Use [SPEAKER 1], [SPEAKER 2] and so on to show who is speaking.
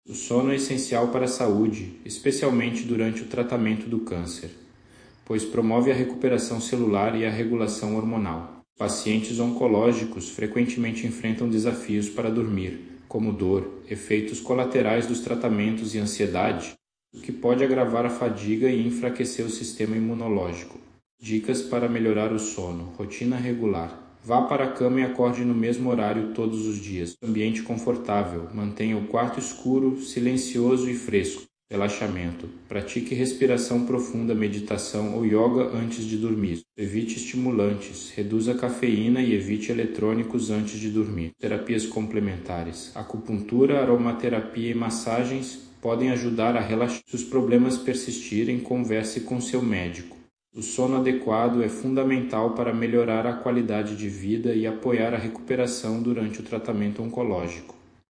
[SPEAKER 1] O sono é essencial para a saúde, especialmente durante o tratamento do câncer, pois promove a recuperação celular e a regulação hormonal. Pacientes oncológicos frequentemente enfrentam desafios para dormir, como dor, efeitos colaterais dos tratamentos e ansiedade, o que pode agravar a fadiga e enfraquecer o sistema imunológico. Dicas para melhorar o sono. Rotina regular. Vá para a cama e acorde no mesmo horário todos os dias. Ambiente confortável. Mantenha o quarto escuro, silencioso e fresco. Relaxamento. Pratique respiração profunda, meditação ou yoga antes de dormir. Evite estimulantes. Reduza a cafeína e evite eletrônicos antes de dormir. Terapias complementares. Acupuntura, aromaterapia e massagens podem ajudar a relaxar. Se os problemas persistirem, converse com seu médico. O sono adequado é fundamental para melhorar a qualidade de vida e apoiar a recuperação durante o tratamento oncológico.